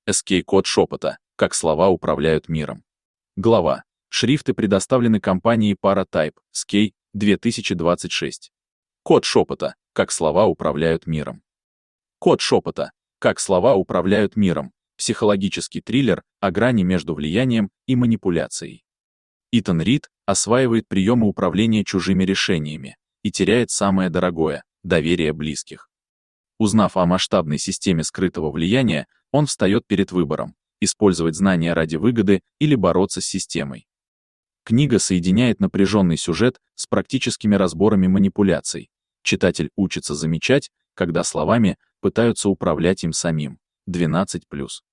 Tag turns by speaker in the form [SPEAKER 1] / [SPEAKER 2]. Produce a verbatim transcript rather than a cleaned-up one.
[SPEAKER 1] эс кей код шепота. Как слова управляют миром. Глава. Шрифты предоставлены компанией Paratype, эс кей, две тысячи двадцать шесть. Код шепота. Как слова управляют миром. Код шепота. Как слова управляют миром. Психологический триллер о грани между влиянием и манипуляцией. Итан Рид осваивает приемы управления чужими решениями и теряет самое дорогое — доверие близких. Узнав о масштабной системе скрытого влияния, он встает перед выбором — использовать знания ради выгоды или бороться с системой. Книга соединяет напряженный сюжет с практическими разборами манипуляций. Читатель учится замечать, когда словами пытаются управлять им самим. двенадцать плюс.